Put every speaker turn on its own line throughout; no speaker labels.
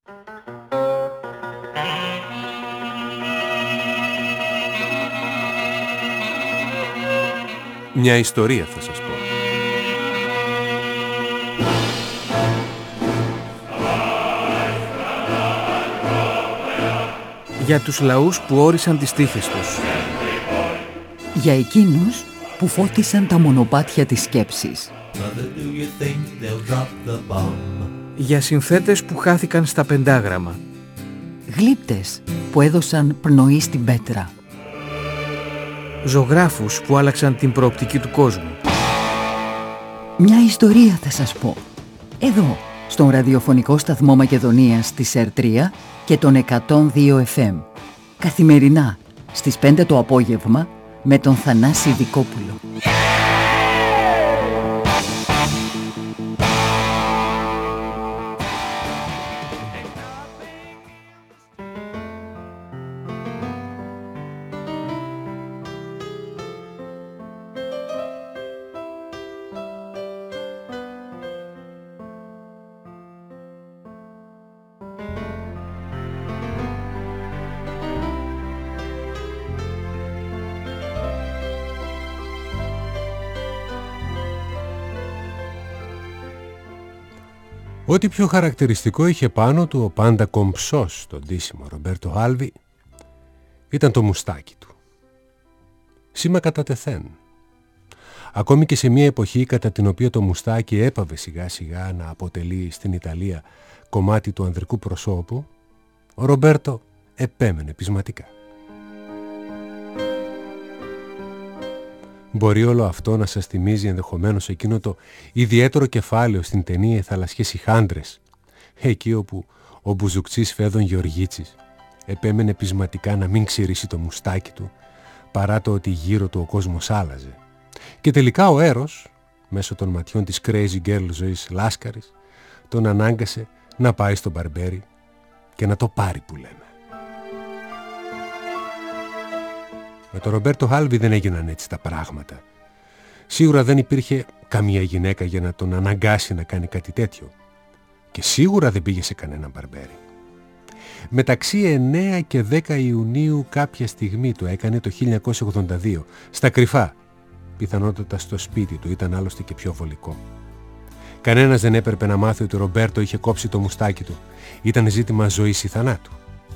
Μια ιστορία θα σας πω. Για τους λαούς που όρισαν τις τύχες τους.
Για εκείνους που φώτισαν τα μονοπάτια της σκέψης.
Για συνθέτες που χάθηκαν στα πεντάγραμμα.
Γλύπτες που έδωσαν πνοή στην πέτρα.
Ζωγράφους που άλλαξαν την προοπτική του κόσμου.
Μια ιστορία θα σας πω. Εδώ, στον ραδιοφωνικό σταθμό Μακεδονίας της ΕΡΤΡΙΑ και τον 102 FM. Καθημερινά, στις 5 το απόγευμα, με τον Θανάση Δικόπουλο.
Ό,τι πιο χαρακτηριστικό είχε πάνω του ο πάντα κομψός στον ντύσιμο Ρομπέρτο Χάλβι ήταν το μουστάκι του. Σήμα κατά τεθέν. Ακόμη και σε μια εποχή κατά την οποία το μουστάκι έπαβε σιγά σιγά να αποτελεί στην Ιταλία κομμάτι του ανδρικού προσώπου, ο Ρομπέρτο επέμενε πεισματικά. Μπορεί όλο αυτό να σας θυμίζει ενδεχομένως εκείνο το ιδιαίτερο κεφάλαιο στην ταινία «Οι θαλασσιές ηχάντρες», εκεί όπου ο μπουζουκτσής Φέδων Γεωργίτσης επέμενε πεισματικά να μην ξυρίσει το μουστάκι του, παρά το ότι γύρω του ο κόσμος άλλαζε. Και τελικά ο Έρος, μέσω των ματιών της crazy girl Ζωής Λάσκαρης, τον ανάγκασε να πάει στον μπαρμπέρι και να το πάρει που λέμε. Με τον Ρομπέρτο Χάλβι δεν έγιναν έτσι τα πράγματα. Σίγουρα δεν υπήρχε καμία γυναίκα για να τον αναγκάσει να κάνει κάτι τέτοιο. Και σίγουρα δεν πήγε σε κανένα μπαρμπέρι. Μεταξύ 9 και 10 Ιουνίου κάποια στιγμή το έκανε το 1982, στα κρυφά. Πιθανότατα στο σπίτι του, ήταν άλλωστε και πιο βολικό. Κανένας δεν έπρεπε να μάθει ότι ο Ρομπέρτο είχε κόψει το μουστάκι του. Ήταν ζήτημα ζωής ή θανάτου.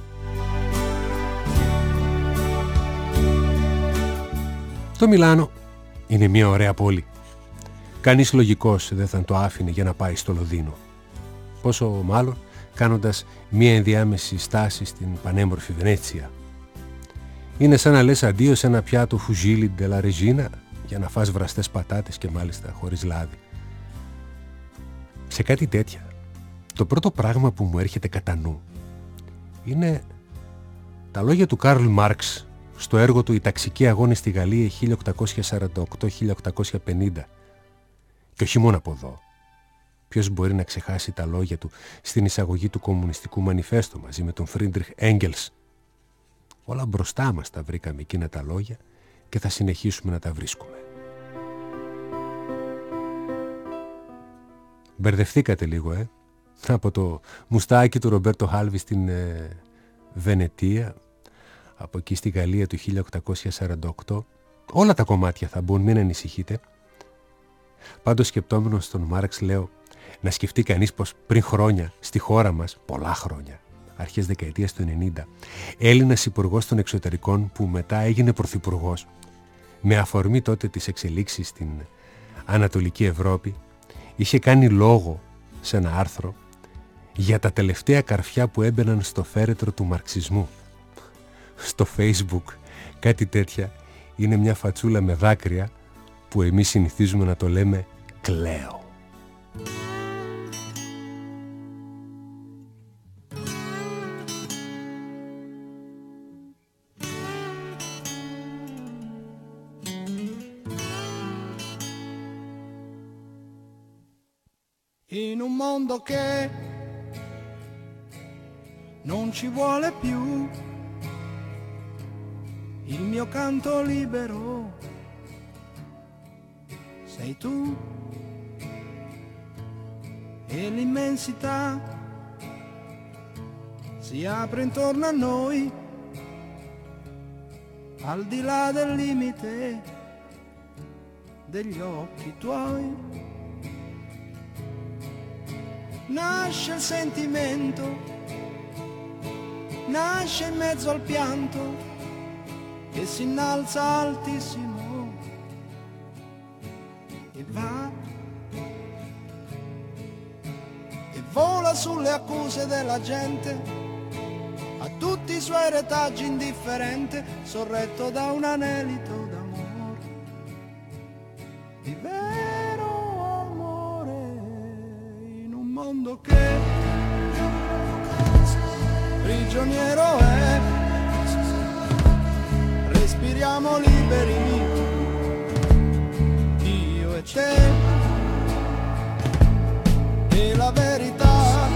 Το Μιλάνο είναι μια ωραία πόλη. Κανείς λογικός δεν θα το άφηνε για να πάει στο Λονδίνο. Πόσο μάλλον κάνοντας μια ενδιάμεση στάση στην πανέμορφη Βενέτσια. Είναι σαν να λες αντίο σε ένα πιάτο φουζίλι ντελα ρεζίνα για να φας βραστές πατάτες και μάλιστα χωρίς λάδι. Σε κάτι τέτοια, το πρώτο πράγμα που μου έρχεται κατά νου είναι τα λόγια του Καρλ Μάρξ στο έργο του «Οι ταξικοί αγώνες στη Γαλλία 1848-1850». Και όχι μόνο από εδώ. Ποιος μπορεί να ξεχάσει τα λόγια του στην εισαγωγή του Κομμουνιστικού Μανιφέστο μαζί με τον Φρίντριχ Έγγελς. Όλα μπροστά μας τα βρήκαμε εκείνα τα λόγια και θα συνεχίσουμε να τα βρίσκουμε. Μπερδευτήκατε λίγο, από το μουστάκι του Ρομπέρτο Χάλβι στην Βενετία, από εκεί στη Γαλλία του 1848. Όλα τα κομμάτια θα μπουν, μην ανησυχείτε. Πάντως σκεπτόμενος στον Μάρξ λέω να σκεφτεί κανείς πως πριν χρόνια στη χώρα μας, πολλά χρόνια, αρχές δεκαετίας του 90, Έλληνας υπουργός των εξωτερικών που μετά έγινε πρωθυπουργός, με αφορμή τότε τις εξελίξεις στην Ανατολική Ευρώπη, είχε κάνει λόγο σε ένα άρθρο για τα τελευταία καρφιά που έμπαιναν στο φέρετρο του μαρξισμού. Στο Facebook κάτι τέτοια είναι μια φατσούλα με δάκρυα που εμείς συνηθίζουμε να το λέμε κλαίω.
In un mondo che non ci vuole più il mio canto libero sei tu e l'immensità si apre intorno a noi, al di là del limite degli occhi tuoi. Nasce il sentimento, nasce in mezzo al pianto che si innalza altissimo e va e vola sulle accuse della gente, a tutti i suoi retaggi indifferente, sorretto da un anelito d'amore, di vero amore, in un mondo che prigioniero è. Respiriamo liberi, io e te, e la verità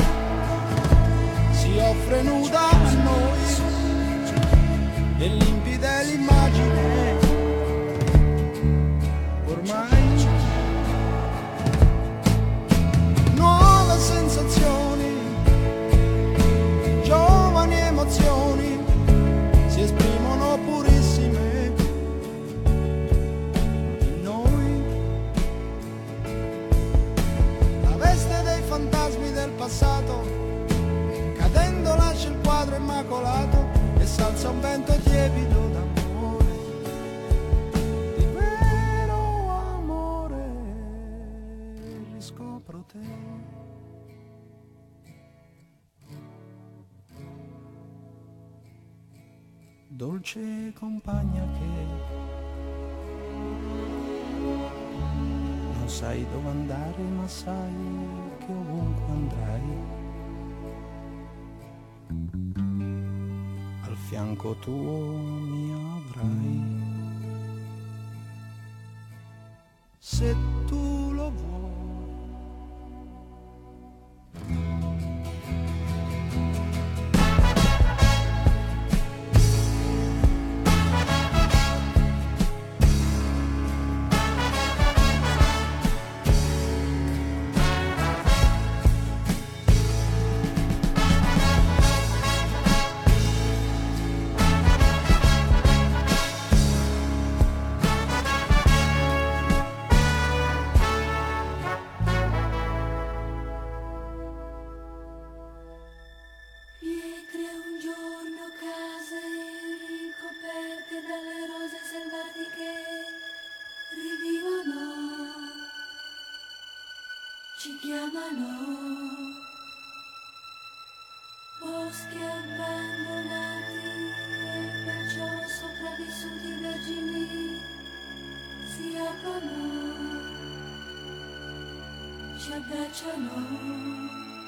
si offre nuda a noi, e limpida è l'immagine, ormai. Nuove sensazioni, giovani emozioni, si esprimono purissime in noi. La veste dei fantasmi del passato, cadendo lascia il quadro immacolato e s'alza un vento tiepido d'amore, di vero amore, riscopro te. Dolce compagna che non sai dove andare, ma sai che ovunque andrai, al fianco tuo mi avrai, se tu lo vuoi.
Ci chiamano boschi abbandonati e perciò sopravvissuti vergini si aprono, ci abbracciano.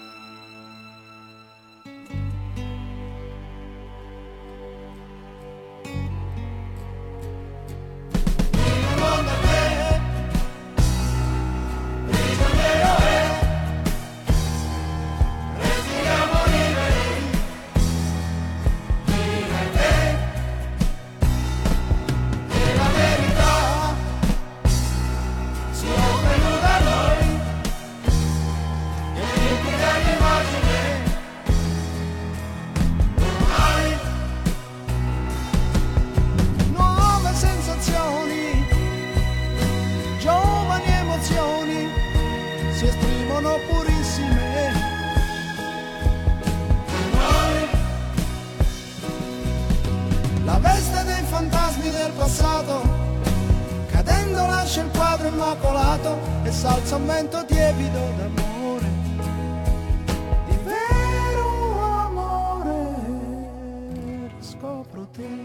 Cadendo lascia il quadro immacolato e s'alza un vento tiepido d'amore, di vero amore, riscopro te.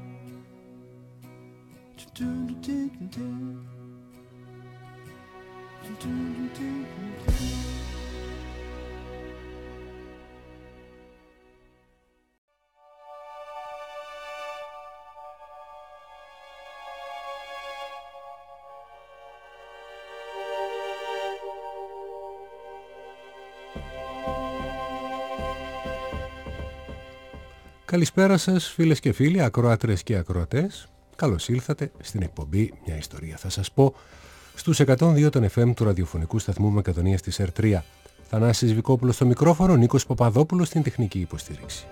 Καλησπέρα σας φίλες και φίλοι, ακροάτρες και ακροατές. Καλώς ήλθατε στην εκπομπή «Μια ιστορία θα σας πω» στους 102 των FM του ραδιοφωνικού σταθμού Μακεδονίας της R3. Θανάσης Βικόπουλος στο μικρόφωνο, Νίκος Παπαδόπουλος στην τεχνική υποστήριξη.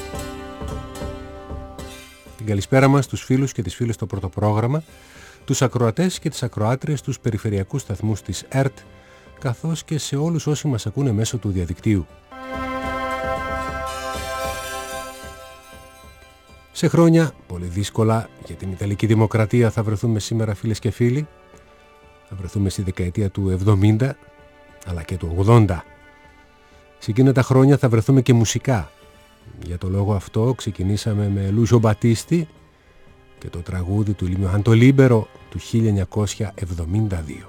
Την καλησπέρα μας στους φίλους και τις φίλες στο πρώτο πρόγραμμα, τους ακροατές και τις ακροάτριες στους περιφερειακούς σταθμούς της ΕΡΤ, καθώς και σε όλους όσοι μας ακούνε μέσω του διαδικτύου. Σε χρόνια πολύ δύσκολα για την Ιταλική Δημοκρατία θα βρεθούμε σήμερα, φίλες και φίλοι. Θα βρεθούμε στη δεκαετία του 70 αλλά και του 80. Σε εκείνα τα χρόνια θα βρεθούμε και μουσικά. Για το λόγο αυτό ξεκινήσαμε με Λούζο Μπατίστη και το τραγούδι του Λιμιωάντο Λίμπερο του 1972.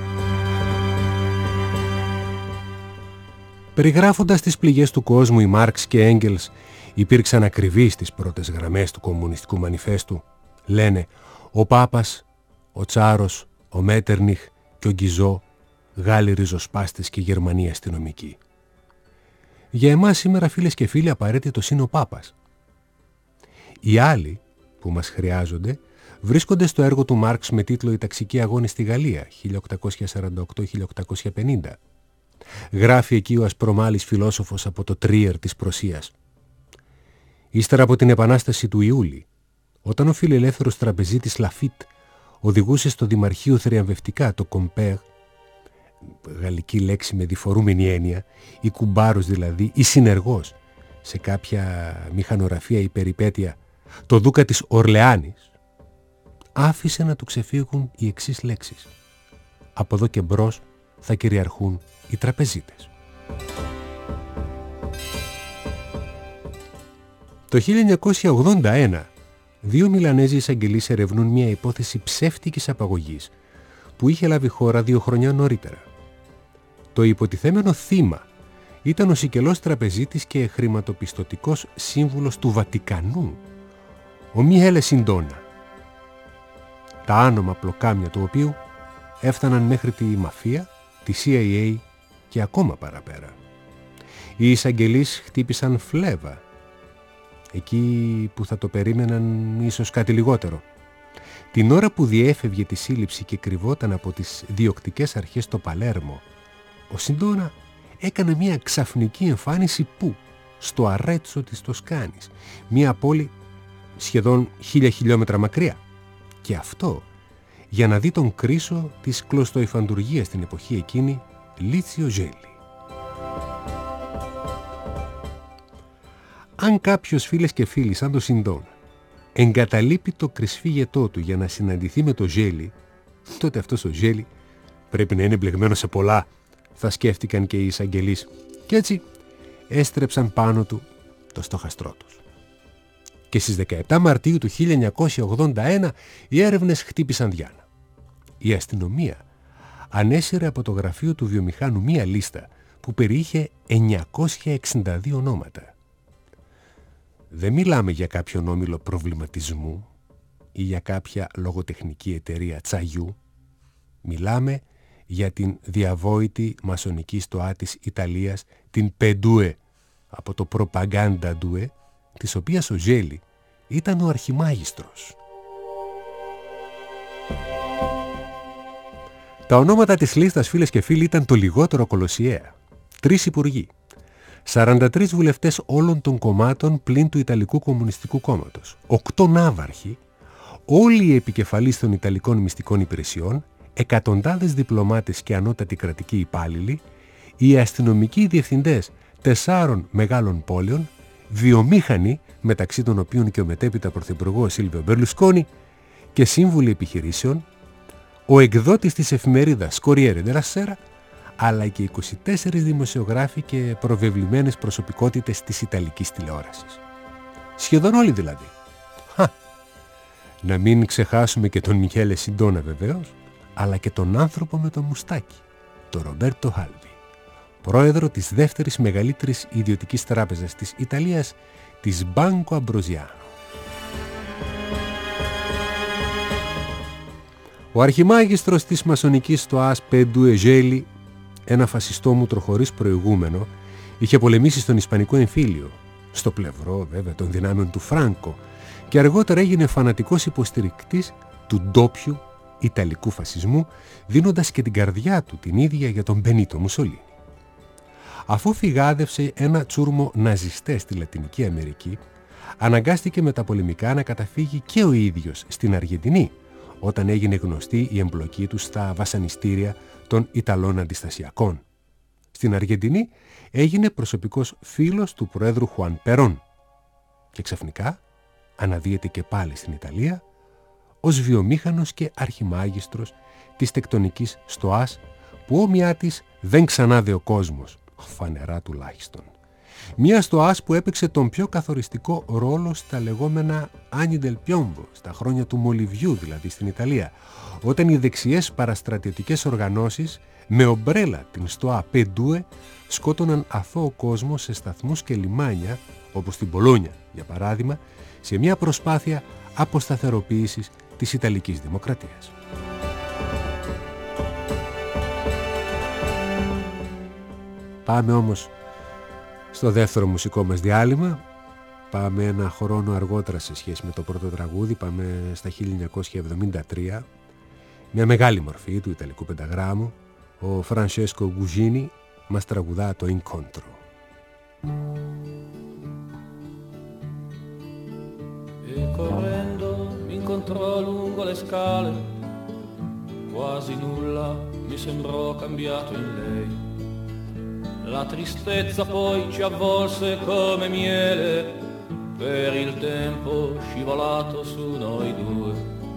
Περιγράφοντας τις πληγές του κόσμου, οι Μάρξ και Έγγελς υπήρξαν ακριβείς στις πρώτες γραμμές του κομμουνιστικού μανιφέστου. Λένε ο Πάπας, ο Τσάρος, ο Μέτερνιχ και ο Γκιζό, Γάλλοι ριζοσπάστες και Γερμανοί αστυνομικοί. Για εμάς σήμερα, φίλες και φίλοι, απαραίτητος είναι ο Πάπας. Οι άλλοι που μας χρειάζονται βρίσκονται στο έργο του Μάρξ με τίτλο «Οι ταξικοί αγώνες στη Γαλλία» 1848-1850. Γράφει εκεί ο ασπρομάλης φιλόσοφος από το Τρίερ της Προσίας. Ύστερα από την Επανάσταση του Ιούλη, όταν ο φιλελεύθερος τραπεζίτης Λαφίτ οδηγούσε στο Δημαρχείο θριαμβευτικά το Κομπέρ, γαλλική λέξη με διφορούμενη έννοια, ή κουμπάρος δηλαδή, ή συνεργός, σε κάποια μηχανογραφία ή περιπέτεια, το Δούκα της Ορλεάνης, άφησε να του ξεφύγουν οι εξής λέξεις: από εδώ και μπρος θα κυριαρχούν οι τραπεζίτες. Το 1981, δύο Μιλανέζοι εισαγγελείς ερευνούν μια υπόθεση ψεύτικης απαγωγής που είχε λάβει χώρα 2 χρόνια νωρίτερα. Το υποτιθέμενο θύμα ήταν ο σικελός τραπεζίτης και χρηματοπιστωτικός σύμβουλος του Βατικανού, ο Μιχέλε Σιντόνα, τα άνομα πλοκάμια του οποίου έφταναν μέχρι τη μαφία, τη CIA και ακόμα παραπέρα. Οι εισαγγελείς χτύπησαν φλέβα, εκεί που θα το περίμεναν ίσως κάτι λιγότερο. Την ώρα που διέφευγε τη σύλληψη και κρυβόταν από τις διοκτικές αρχές στο Παλέρμο, ο Σιντόνα έκανε μια ξαφνική εμφάνιση που, στο Αρέτσο της Τοσκάνης, μια πόλη σχεδόν 1000 χιλιόμετρα μακριά. Και αυτό για να δει τον κρίσο της κλωστοϊφαντουργίας στην εποχή εκείνη, Λίτσιο Ζέλι. Αν κάποιος, φίλες και φίλοι, σαν το Σιντόνα, εγκαταλείπει το κρυσφύγετό του για να συναντηθεί με το Ζέλι, τότε αυτός ο Ζέλι πρέπει να είναι μπλεγμένο σε πολλά, θα σκέφτηκαν και οι εισαγγελείς, και έτσι έστρεψαν πάνω του το στόχαστρό τους. Και στις 17 Μαρτίου του 1981 οι έρευνες χτύπησαν διάνα. Η αστυνομία ανέσυρε από το γραφείο του βιομηχάνου μία λίστα που περιείχε 962 ονόματα. Δεν μιλάμε για κάποιον όμιλο προβληματισμού ή για κάποια λογοτεχνική εταιρεία τσαγιού. Μιλάμε για την διαβόητη μασονική στοά της Ιταλίας, την Πεντούε, από το Προπαγκάντα Ντούε, της οποίας ο Ζέλι ήταν ο αρχιμάγιστρος. Τα ονόματα της λίστας, φίλες και φίλοι, ήταν το λιγότερο κολοσιαία. 3 υπουργοί, 43 βουλευτές όλων των κομμάτων πλην του Ιταλικού Κομμουνιστικού Κόμματος, 8 ναύαρχοι, όλοι οι επικεφαλείς των Ιταλικών μυστικών υπηρεσιών, εκατοντάδες διπλωμάτες και ανώτατοι κρατικοί υπάλληλοι, οι αστυνομικοί διευθυντές 4 μεγάλων πόλεων, βιομήχανοι, μεταξύ των οποίων και ο μετέπειτα πρωθυπουργός Σίλβιο Μπερλουσκόνι, και σύμβουλοι επιχειρήσεων, ο εκδότης της εφημερίδας Κοριέρε ντελα Σέρα, αλλά και 24 δημοσιογράφοι και προβεβλημένες προσωπικότητες της Ιταλικής τηλεόρασης. Σχεδόν όλοι δηλαδή. Να μην ξεχάσουμε και τον Μιχέλε Σιντόνα βεβαίως, αλλά και τον άνθρωπο με το μουστάκι, τον Ρομπέρτο Χάλβι, πρόεδρο της δεύτερης μεγαλύτερης ιδιωτικής τράπεζας της Ιταλίας, της Banco Ambrosiano. Ο αρχιμάγιστρος της μασονικής στοάς Πεντούε Ζέλι, ένα φασιστόμουτρο χωρίς προηγούμενο, είχε πολεμήσει στον Ισπανικό εμφύλιο, στο πλευρό βέβαια των δυνάμεων του Φράνκο, και αργότερα έγινε φανατικός υποστηρικτής του ντόπιου Ιταλικού φασισμού, δίνοντας και την καρδιά του την ίδια για τον Μπενίτο Μουσολίνι. Αφού φυγάδευσε ένα τσούρμο ναζιστές στη Λατινική Αμερική, αναγκάστηκε με τα πολεμικά να καταφύγει και ο ίδιος στην Αργεντινή, όταν έγινε γνωστή η εμπλοκή του στα βασανιστήρια των Ιταλών αντιστασιακών. Στην Αργεντινή έγινε προσωπικός φίλος του Προέδρου Χουάν Περόν και ξαφνικά αναδύεται και πάλι στην Ιταλία ως βιομήχανος και αρχιμάγιστρος της τεκτονικής στοάς που όμοιά της δεν ξανάδε ο κόσμος, φανερά τουλάχιστον. Μια στοάς που έπαιξε τον πιο καθοριστικό ρόλο στα λεγόμενα Anni del Piombo, στα χρόνια του Μολυβιού δηλαδή στην Ιταλία, όταν οι δεξιές παραστρατιωτικές οργανώσεις με ομπρέλα την στοά Πεντούε σκότωναν αθώο κόσμο σε σταθμούς και λιμάνια, όπως στην Πολόνια για παράδειγμα, σε μια προσπάθεια αποσταθεροποίησης της Ιταλικής Δημοκρατίας. Πάμε όμως στο δεύτερο μουσικό μας διάλειμμα. Πάμε ένα χρόνο αργότερα σε σχέση με το πρώτο τραγούδι. Πάμε στα 1973. Μια μεγάλη μορφή του Ιταλικού πενταγράμμου. Ο Francesco Gugini μας τραγουδά το Incontro.
E correndo mi incontrò lungo le scale, quasi nulla mi sembrò cambiato in lei. La tristezza poi ci avvolse come miele, per il tempo scivolato su noi due.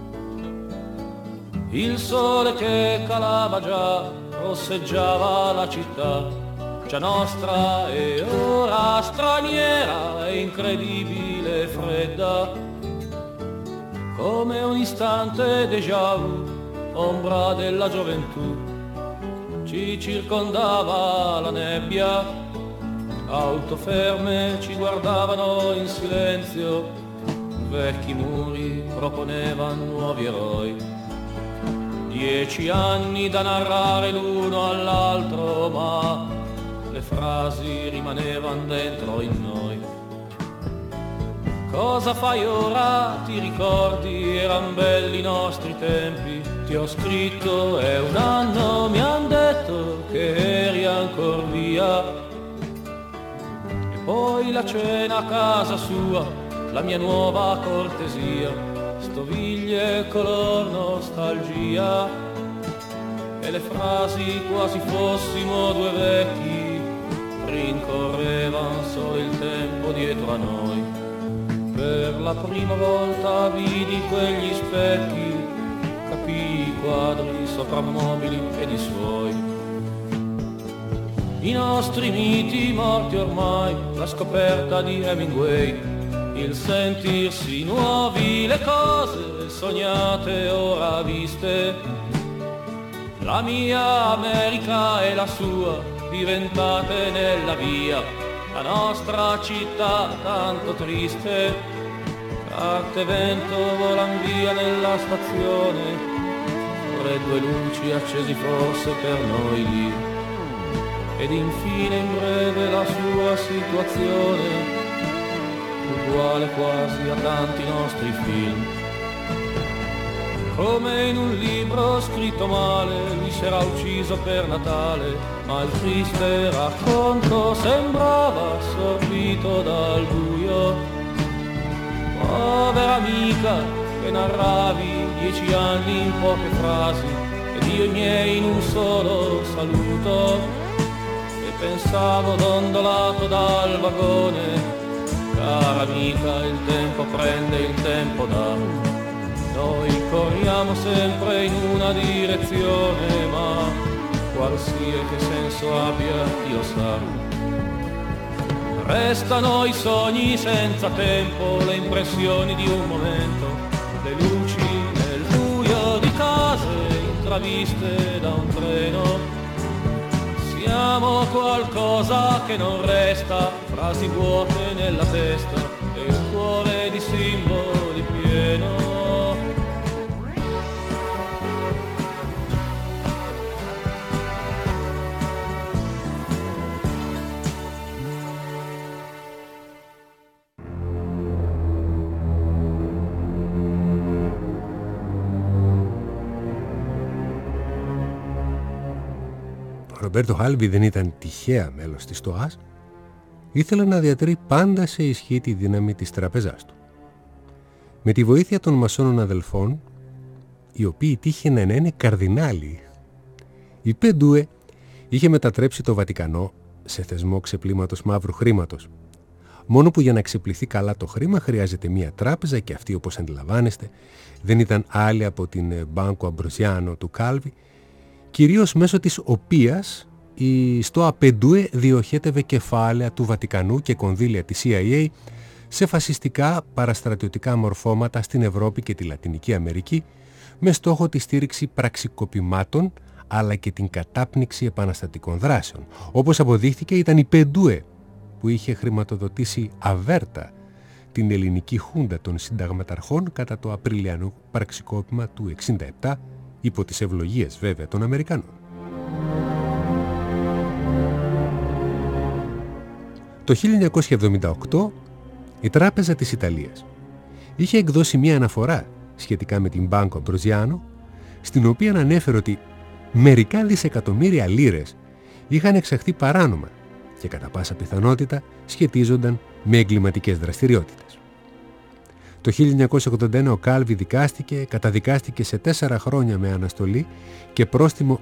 Il sole che calava già rosseggiava la città, già nostra e ora straniera e incredibile e fredda, come un istante déjà vu, ombra della gioventù. Ci circondava la nebbia, auto ferme ci guardavano in silenzio, vecchi muri proponevano nuovi eroi. 10 anni da narrare l'uno all'altro, ma le frasi rimanevano dentro in noi. Cosa fai ora? Ti ricordi? Eran belli i nostri tempi. Ti ho scritto, è un anno, mi han detto che eri ancor via. E poi la cena a casa sua, la mia nuova cortesia, stoviglie color nostalgia, e le frasi quasi fossimo due vecchi, rincorrevan solo il tempo dietro a noi. Per la prima volta vidi quegli specchi, capii i quadri soprammobili ed i suoi. I nostri miti morti ormai, la scoperta di Hemingway, il sentirsi nuovi, le cose sognate ora viste. La mia America e la sua diventate nella via, la nostra città tanto triste. Carte e vento volan via nella stazione, freddo e luci accesi forse per noi lì. Ed infine in breve la sua situazione, uguale quasi a tanti nostri film. Come in un libro scritto male, lui s'era ucciso per Natale, ma il triste racconto sembrava assorbito dal buio. Povera amica che narravi 10 anni in poche frasi, ed io i miei in un solo saluto, e pensavo dondolato dal vagone, cara amica il tempo prende, il tempo dà. Noi corriamo sempre in una direzione, ma qualsiasi senso abbia Dio sa. Restano i sogni senza tempo, le impressioni di un momento, le luci nel buio di case intraviste da un treno. Siamo qualcosa che non resta, frasi vuote nella testa e il cuore di simboli pieno.
Ρομπέρτο Χάλβι δεν ήταν τυχαία μέλος της ΤΟΑΣ, ήθελε να διατηρεί πάντα σε ισχύ τη δύναμη της τραπεζάς του. Με τη βοήθεια των μασόνων αδελφών, οι οποίοι τύχαιναν να είναι καρδινάλοι, η Πεντούε είχε μετατρέψει το Βατικανό σε θεσμό ξεπλήματος μαύρου χρήματος. Μόνο που για να ξεπληθεί καλά το χρήμα χρειάζεται μία τράπεζα και αυτή, όπως αντιλαμβάνεστε, δεν ήταν άλλη από την Banco Ambrosiano του Calvi, κυρίως μέσω της οποίας η ΣΤΟΑ Πεντούε διοχέτευε κεφάλαια του Βατικανού και κονδύλια της CIA σε φασιστικά παραστρατιωτικά μορφώματα στην Ευρώπη και τη Λατινική Αμερική, με στόχο τη στήριξη πραξικοπημάτων αλλά και την κατάπνιξη επαναστατικών δράσεων. Όπως αποδείχθηκε, ήταν η Πεντούε που είχε χρηματοδοτήσει αβέρτα την ελληνική χούντα των συνταγματαρχών κατά το Απριλιανό πραξικόπημα του 1967, υπό τις ευλογίες βέβαια των Αμερικανών. Το 1978 η Τράπεζα της Ιταλίας είχε εκδώσει μία αναφορά σχετικά με την Banco Ambrosiano, στην οποία ανέφερε ότι μερικά δισεκατομμύρια λίρες είχαν εξαχθεί παράνομα και κατά πάσα πιθανότητα σχετίζονταν με εγκληματικές δραστηριότητες. Το 1981 ο Κάλβι καταδικάστηκε σε 4 χρόνια με αναστολή και πρόστιμο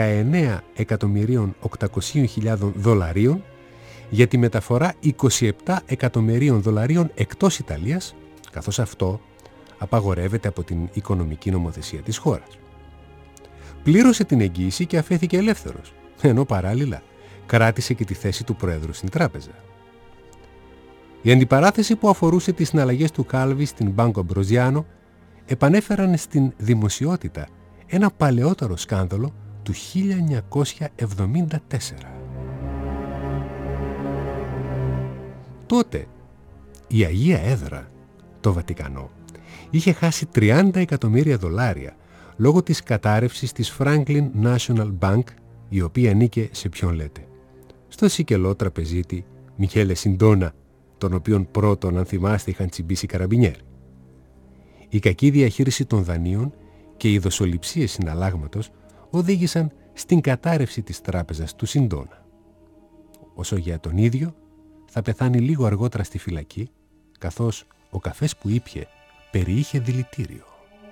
$19.800.000 για τη μεταφορά $27 εκατομμυρίων εκτός Ιταλίας, καθώς αυτό απαγορεύεται από την οικονομική νομοθεσία της χώρας. Πλήρωσε την εγγύηση και αφέθηκε ελεύθερος, ενώ παράλληλα κράτησε και τη θέση του πρόεδρου στην τράπεζα. Η αντιπαράθεση που αφορούσε τις συναλλαγές του Κάλβι στην Banco Ambrosiano επανέφεραν στην δημοσιότητα ένα παλαιότερο σκάνδαλο του 1974. Τότε η Αγία Έδρα, το Βατικανό, είχε χάσει $30 εκατομμύρια λόγω της κατάρρευσης της Franklin National Bank, η οποία ανήκε σε ποιον λέτε? Στο σικελό τραπεζίτη Μιχέλε Σιντόνα, τον οποίον πρώτον, αν θυμάστε, είχαν τσιμπήσει καραμπινιέροι. Η κακή διαχείριση των δανείων και οι δοσοληψίες συναλλάγματος οδήγησαν στην κατάρρευση της τράπεζας του Σιντόνα. Όσο για τον ίδιο, θα πεθάνει λίγο αργότερα στη φυλακή, καθώς ο καφές που ήπιε περιείχε δηλητήριο.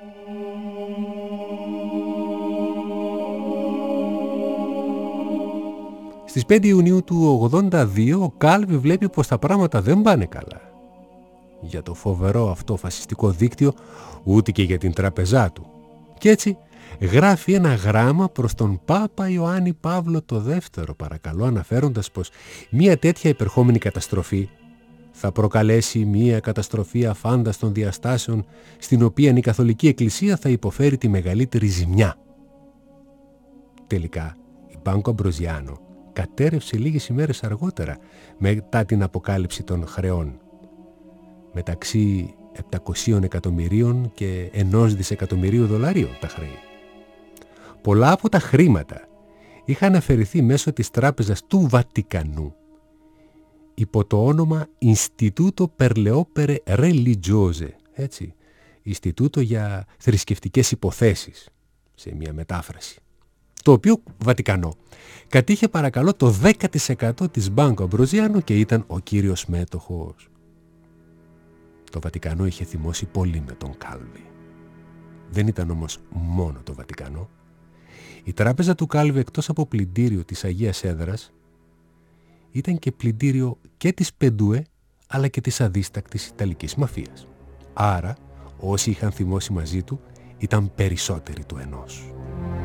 Στις 5 Ιουνίου του 1982 ο Κάλβι βλέπει πως τα πράγματα δεν πάνε καλά. Για το φοβερό αυτό φασιστικό δίκτυο, ούτε και για την τραπεζά του. Και έτσι γράφει ένα γράμμα προς τον Πάπα Ιωάννη Παύλο το δεύτερο, παρακαλώ, αναφέροντας πως μια τέτοια υπερχόμενη καταστροφή θα προκαλέσει μια καταστροφή αφάνταστων διαστάσεων, στην οποία η Καθολική Εκκλησία θα υποφέρει τη μεγαλύτερη ζημιά. Τελικά η Banco Ambrosiano κατέρευσε λίγες ημέρες αργότερα, μετά την αποκάλυψη των χρεών. Μεταξύ 700 εκατομμυρίων και $1 δισεκατομμυρίου τα χρέη. Πολλά από τα χρήματα είχαν αφαιρεθεί μέσω της τράπεζας του Βατικανού υπό το όνομα Instituto per le Opere Religiose, έτσι, Ινστιτούτο για θρησκευτικές υποθέσεις, σε μια μετάφραση, το οποίο Βατικανό κατήχε παρακαλώ το 10% της Banco Ambrosiano και ήταν ο κύριος μέτοχος. Το Βατικανό είχε θυμώσει πολύ με τον Κάλβι. Δεν ήταν όμως μόνο το Βατικανό. Η τράπεζα του Κάλβι, εκτός από πλυντήριο της Αγίας Έδρας, ήταν και πλυντήριο και της Πεντούε, αλλά και της αδίστακτης Ιταλικής μαφίας. Άρα όσοι είχαν θυμώσει μαζί του ήταν περισσότεροι του ενός.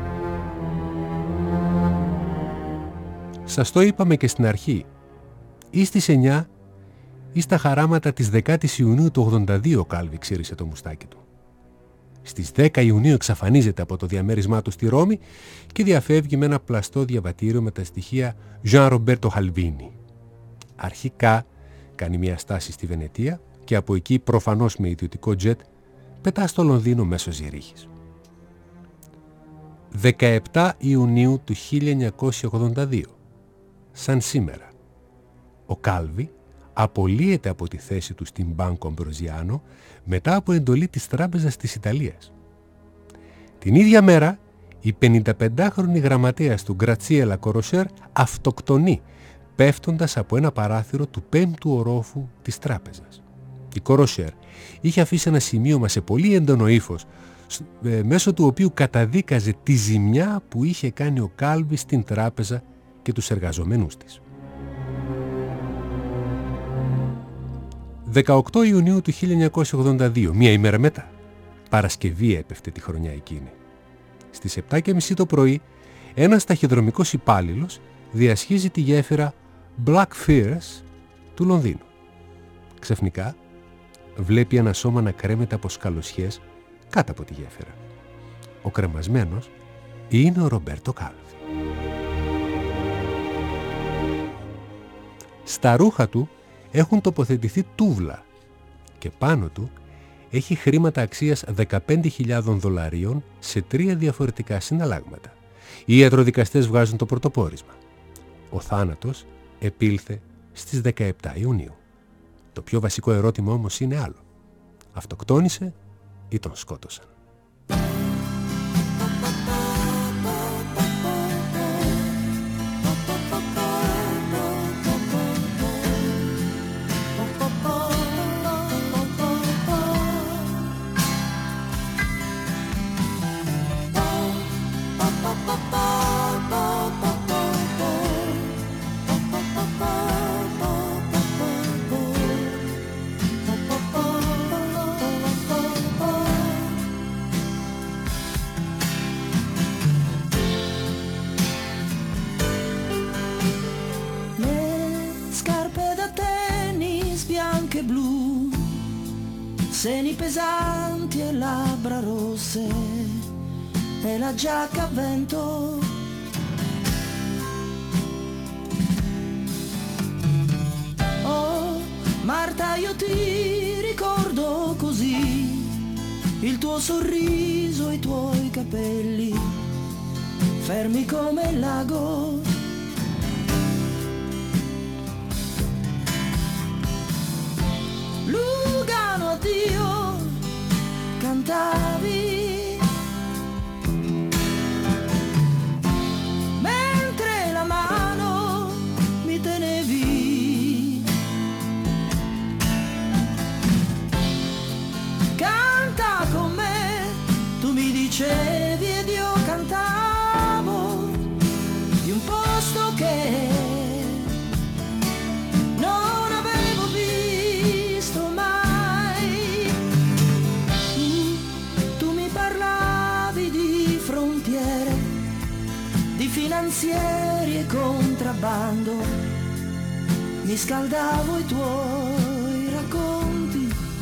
Σας το είπαμε και στην αρχή. Ή στις 9 ή στα χαράματα της 10ης Ιουνίου του 82 ο Κάλβι ξύρισε το μουστάκι του. Στις 10 Ιουνίου εξαφανίζεται από το διαμέρισμά του στη Ρώμη και διαφεύγει με ένα πλαστό διαβατήριο με τα στοιχεία Jean Roberto Halvini. Αρχικά κάνει μια στάση στη Βενετία και από εκεί, προφανώς με ιδιωτικό τζετ, πετά στο Λονδίνο μέσω Ζηρίχης. 17 Ιουνίου του 1982, σαν σήμερα, ο Κάλβι απολύεται από τη θέση του στην Banco Ambrosiano μετά από εντολή της Τράπεζας της Ιταλίας. Την ίδια μέρα, η 55χρονη γραμματέας του Γκρατσιέλα Κοροσέρ αυτοκτονεί, πέφτοντας από ένα παράθυρο του 5ου ορόφου της τράπεζας. Η Κοροσέρ είχε αφήσει ένα σημείωμα σε πολύ έντονο ύφος, μέσω του οποίου καταδίκαζε τη ζημιά που είχε κάνει ο Κάλβι στην τράπεζα και τους εργαζομένους της. 18 Ιουνίου του 1982, μία ημέρα μετά, Παρασκευή έπεφτε τη χρονιά εκείνη. Στις 7:30 το πρωί, ένας ταχυδρομικός υπάλληλος διασχίζει τη γέφυρα Blackfriars του Λονδίνου. Ξαφνικά βλέπει ένα σώμα να κρέμεται από σκαλωσιές κάτω από τη γέφυρα. Ο κρεμασμένος είναι ο Ρομπέρτο Κάλβι. Στα ρούχα του έχουν τοποθετηθεί τούβλα και πάνω του έχει χρήματα αξίας $15.000 σε 3 διαφορετικά συναλλάγματα. Οι ιατροδικαστές βγάζουν το πρωτοπόρισμα. Ο θάνατος επήλθε στις 17 Ιουνίου. Το πιο βασικό ερώτημα όμως είναι άλλο. Αυτοκτόνησε ή τον σκότωσαν?
Seni pesanti e labbra rosse e la giacca a vento. Oh Marta, io ti ricordo così, il tuo sorriso, i tuoi capelli fermi come il lago. Lugano, addio, cantavi mentre la mano mi tenevi. Canta con me, tu mi dicevi ed io cantavo di un posto che non avevo visto mai. Tu mi parlavi di frontiere, di finanzieri e contrabbando. Mi scaldavo i tuoi racconti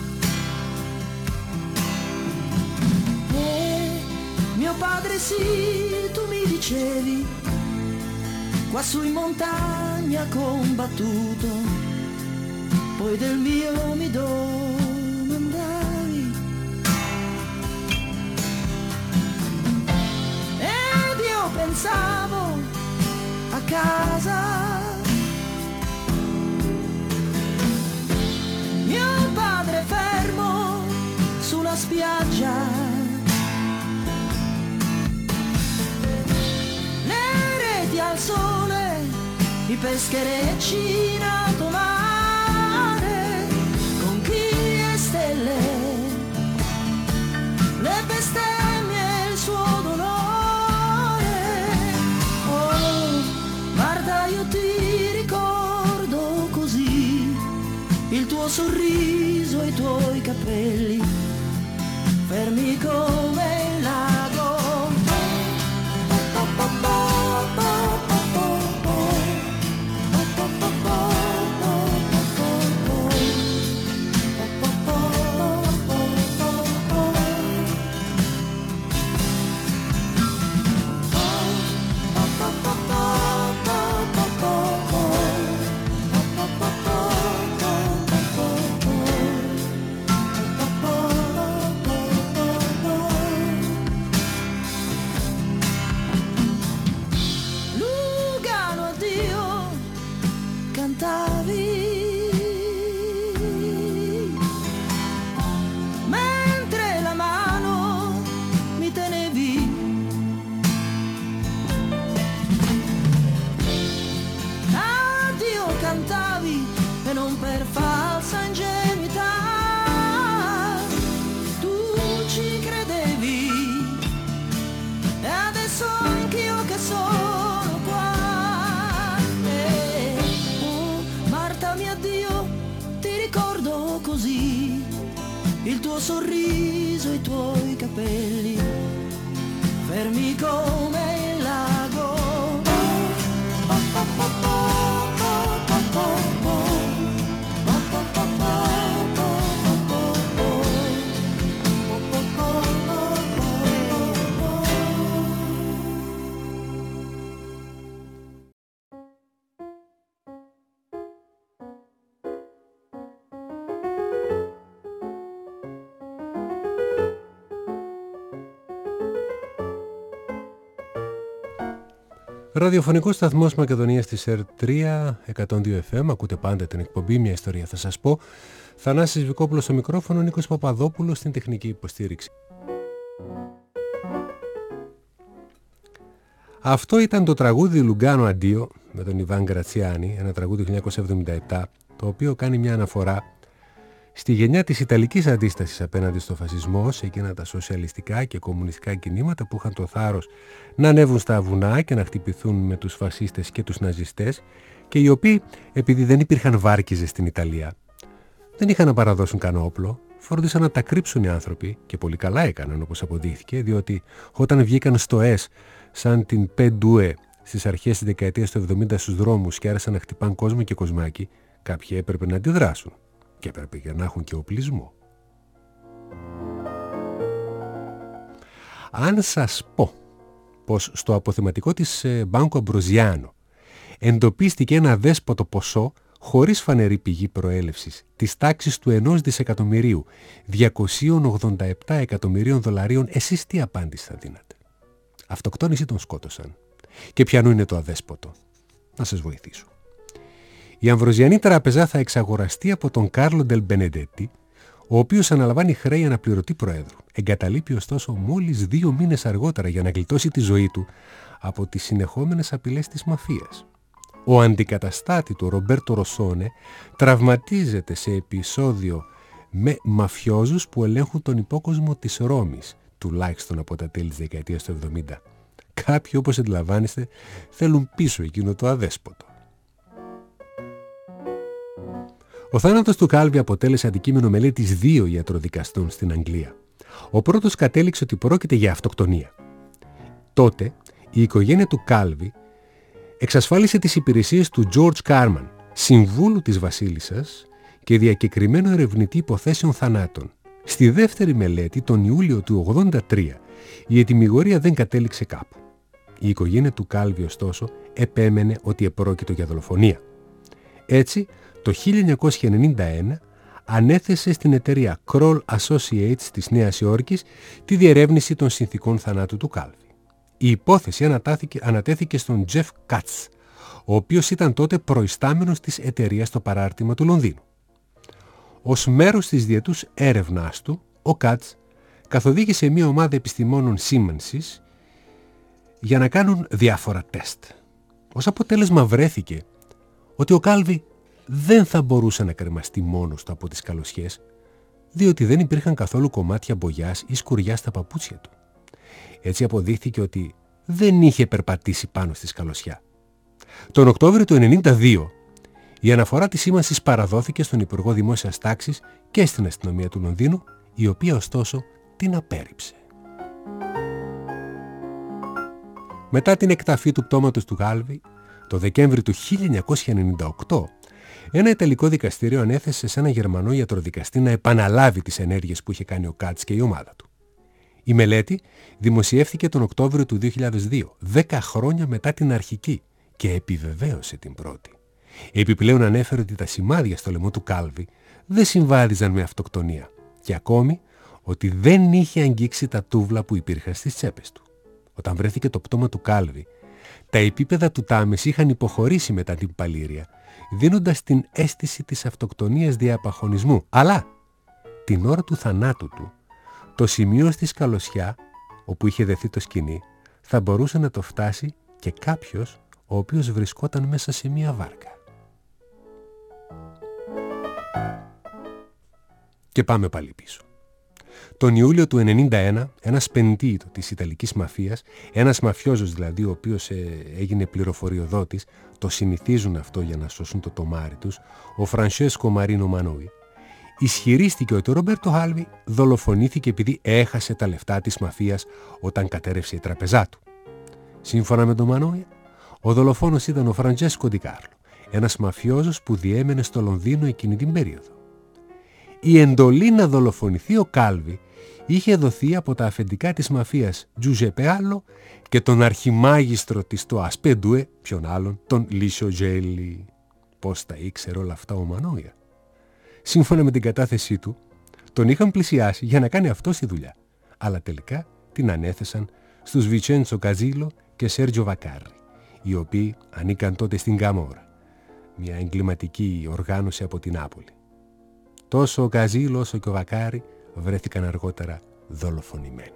e mio padre sì, tu mi dicevi, qua su in montagna combattuto, poi del mio mi domandavi. Ed io pensavo a casa, mio padre fermo sulla spiaggia, le reti al sole, i pescherecci in alto mare, conchiglie e stelle, le bestemmie e il suo dolore. Oh, guarda, io ti ricordo così, il tuo sorriso, i tuoi capelli, fermi come il lago. falsa ingenuità. Tu ci credevi e adesso anch'io che sono qua. Oh Marta mia Dio, ti ricordo così, il tuo sorriso, i tuoi capelli, fermi come il lago.
Ραδιοφωνικός σταθμός Μακεδονίας της ΕΡΤ3, 102 FM. Ακούτε πάντα την εκπομπή «Μια ιστορία θα σας πω». Θανάσης Βικόπουλος στο μικρόφωνο, Νίκος Παπαδόπουλος στην τεχνική υποστήριξη. Αυτό ήταν το τραγούδι Λουγκάνο Αντίο με τον Ιβάν Γκρατσιάνι, ένα τραγούδι του 1977, το οποίο κάνει μια αναφορά στη γενιά της Ιταλικής αντίστασης απέναντι στο φασισμό, σε εκείνα τα σοσιαλιστικά και κομμουνιστικά κινήματα που είχαν το θάρρος να ανέβουν στα βουνά και να χτυπηθούν με τους φασίστες και τους ναζιστές, και οι οποίοι, επειδή δεν υπήρχαν βάρκιζες στην Ιταλία, δεν είχαν να παραδώσουν κανένα όπλο, φρόντισαν να τα κρύψουν οι άνθρωποι, και πολύ καλά έκαναν όπως αποδείχθηκε, διότι όταν βγήκαν στο ΕΣ σαν την Πεντούε στις αρχές της δεκαετίας του 70 στους δρόμους και άρχισαν να χτυπάν κόσμο και κοσμάκι, κάποιοι έπρεπε να αντιδράσουν. Και έπρεπε για να έχουν και οπλισμό. Αν σας πω πως στο αποθεματικό της Μπάνκο Αμπροζιάνο εντοπίστηκε ένα αδέσποτο ποσό χωρίς φανερή πηγή προέλευσης της τάξης του 1 δισεκατομμυρίου 287 εκατομμυρίων δολαρίων, εσείς τι απάντηση θα δίνατε? Αυτοκτόνηση τον σκότωσαν. Και ποιανού είναι το αδέσποτο? Να σας βοηθήσω. Η Αμβροζιανή τράπεζα θα εξαγοραστεί από τον Κάρλο Ντελ Μπενεντέτη, ο οποίος αναλαμβάνει χρέη αναπληρωτή προέδρου. Εγκαταλείπει ωστόσο μόλις 2 μήνες αργότερα για να γλιτώσει τη ζωή του από τις συνεχόμενες απειλές της μαφίας. Ο αντικαταστάτη του Ρομπέρτο Ροσόνε τραυματίζεται σε επεισόδιο με μαφιόζους που ελέγχουν τον υπόκοσμο της Ρώμης, τουλάχιστον από τα τέλη της δεκαετίας του 70. Κάποιοι, όπως αντιλαμβάνεστε, θέλουν πίσω εκείνο το αδέσποτο. Ο θάνατος του Κάλβι αποτέλεσε αντικείμενο μελέτης 2 ιατροδικαστών στην Αγγλία. Ο πρώτος κατέληξε ότι πρόκειται για αυτοκτονία. Τότε η οικογένεια του Κάλβι εξασφάλισε τις υπηρεσίες του George Κάρμαν, συμβούλου της βασίλισσας και διακεκριμένου ερευνητή υποθέσεων θανάτων. Στη δεύτερη μελέτη, τον Ιούλιο του 1983, η ετυμηγορία δεν κατέληξε κάπου. Η οικογένεια του Κάλβι, ωστόσο, επέμενε ότι επρόκειτο για δολοφονία. Έτσι, το 1991 ανέθεσε στην εταιρεία Kroll Associates της Νέας Υόρκης τη διερεύνηση των συνθηκών θανάτου του Κάλβι. Η υπόθεση ανατέθηκε στον Jeff Katz, ο οποίος ήταν τότε προϊστάμενος της εταιρείας στο παράρτημα του Λονδίνου. Ως μέρος της διετούς έρευνάς του, ο Katz καθοδήγησε μια ομάδα επιστημόνων σήμανσης για να κάνουν διάφορα τεστ. Ως αποτέλεσμα βρέθηκε ότι ο Κάλβι δεν θα μπορούσε να κρεμαστεί μόνος του από τις καλοσιές, διότι δεν υπήρχαν καθόλου κομμάτια μπογιάς ή σκουριά στα παπούτσια του. Έτσι αποδείχθηκε ότι δεν είχε περπατήσει πάνω στη σκαλωσιά. Τον Οκτώβριο του 1992, η αναφορά της σήμανσης παραδόθηκε στον Υπουργό Δημόσιας Τάξης και στην αστυνομία του Λονδίνου, η οποία ωστόσο την απέρριψε. Μετά την εκταφή του πτώματος του Κάλβι, το Δεκέμβρη του 1998, ένα Ιταλικό δικαστήριο ανέθεσε σε ένα Γερμανό ιατροδικαστή να επαναλάβει τις ενέργειες που είχε κάνει ο Κάτς και η ομάδα του. Η μελέτη δημοσιεύθηκε τον Οκτώβριο του 2002, 10 χρόνια μετά την αρχική, και επιβεβαίωσε την πρώτη. Επιπλέον ανέφερε ότι τα σημάδια στο λαιμό του Κάλβι δεν συμβάδιζαν με αυτοκτονία και ακόμη ότι δεν είχε αγγίξει τα τούβλα που υπήρχαν στις τσέπες του. Όταν βρέθηκε το πτώμα του Κάλβι, τα επίπεδα του τάμες είχαν υποχωρήσει μετά την παλήρια, δίνοντας την αίσθηση της αυτοκτονίας διαπαχωνισμού. Αλλά την ώρα του θανάτου του, το σημείο στη σκαλωσιά όπου είχε δεθεί το σκοινί θα μπορούσε να το φτάσει και κάποιος ο οποίος βρισκόταν μέσα σε μία βάρκα. Και πάμε πάλι πίσω. Τον Ιούλιο του 1991, ένας πεντήτο της Ιταλικής μαφίας, ένας μαφιόζος δηλαδή, ο οποίος έγινε πληροφοριοδότης, το συνηθίζουν αυτό για να σώσουν το τομάρι τους, ο Φρανσέσκο Μαρίνο Μανόη, ισχυρίστηκε ότι ο Ρομπέρτο Χάλβι δολοφονήθηκε επειδή έχασε τα λεφτά της μαφίας όταν κατέρευσε η τραπεζά του. Σύμφωνα με τον Μανόη, ο δολοφόνος ήταν ο Φραντσέσκο Ντι Κάρλο, ένας μαφιόζος που διέμενε στο Λονδίνο εκείνη την περίοδο. Η εντολή να δολοφονηθεί ο Κάλβι είχε δοθεί από τα αφεντικά της μαφίας Τζουζέπε Άλλο και τον αρχιμάγιστρο της το Ασπέντουε, ποιον άλλον, τον Λίσιο Τζέλι. Πώς τα ήξερε όλα αυτά ο Μανόια? Σύμφωνα με την κατάθεσή του, τον είχαν πλησιάσει για να κάνει αυτό τη δουλειά, αλλά τελικά την ανέθεσαν στους Βιτσέντσο Καζίλο και Σέρτζιο Βακάρι, οι οποίοι ανήκαν τότε στην Καμόρα, μια εγκληματική οργάνωση από την Νάπολη. Τόσο ο Καζίλο όσο και ο Βακάρι βρέθηκαν αργότερα δολοφονημένοι.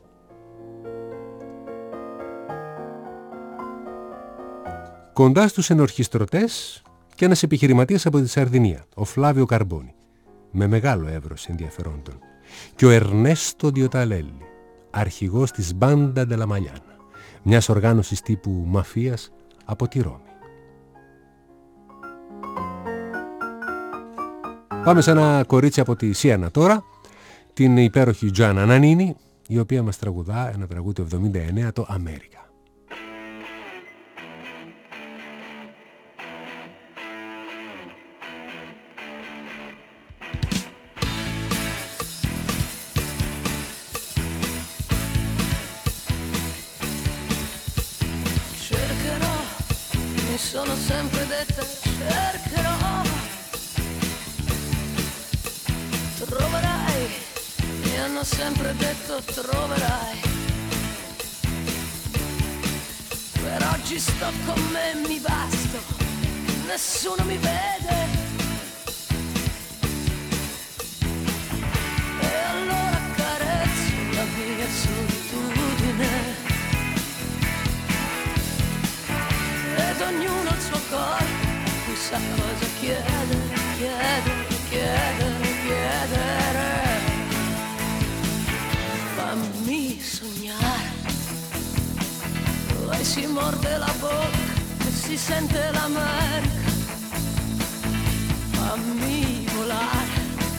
Κοντά στους ενορχιστρωτές και ένας επιχειρηματίας από τη Σαρδινία, ο Φλάβιο Καρμπόνι, με μεγάλο εύρος ενδιαφερόντων, και ο Ερνέστο Διοταλέλη, αρχηγός της Μπάντα ντελα Μαλιάνα, μιας οργάνωσης τύπου μαφίας από τη Ρώμη. Πάμε σε ένα κορίτσι από τη Σιένα τώρα, την υπέροχη Τζοάννα Νανίνη, η οποία μας τραγουδά ένα τραγούδι του 79, το «Αμέρικα».
Sono sempre detta cercherò, troverai, mi hanno sempre detto troverai, per oggi sto con me e mi basto, nessuno mi vede, e allora carezzo la mia solitudine. Ed ognuno il suo corpo, cui sa cosa chiedere, chiedere, chiedere, chiedere. Fammi sognare, poi si morde la bocca e si sente l'America. Fammi volare,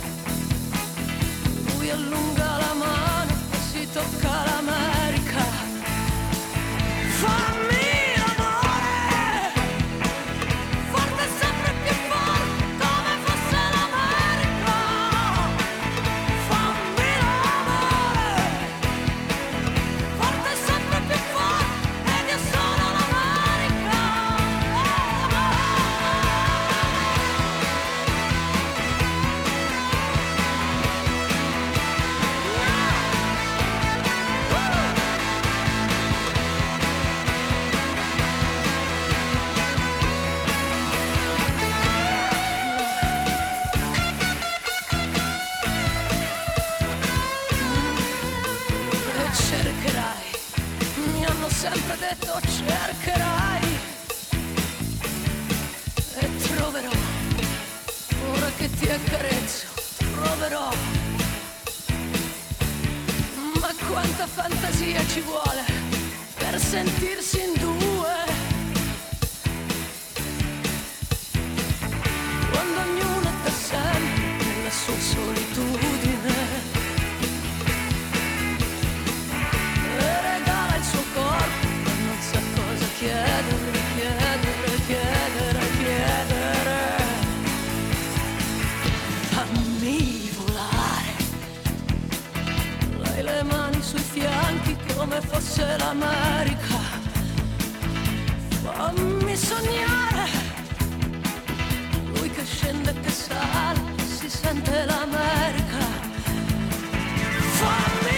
lui allunga la mano e si tocca l'America. Fammi sempre detto cercherai e troverò, ora che ti accarezzo, troverò, ma quanta fantasia ci vuole per sentirsi in due, quando ognuno è da sempre nella sua solitudine. Chiedere, chiedere, chiedere, chiedere. Fammi volare. Lei le mani sui fianchi come fosse l'America. Fammi sognare. Lui che scende e che sale, si sente l'America. Fammi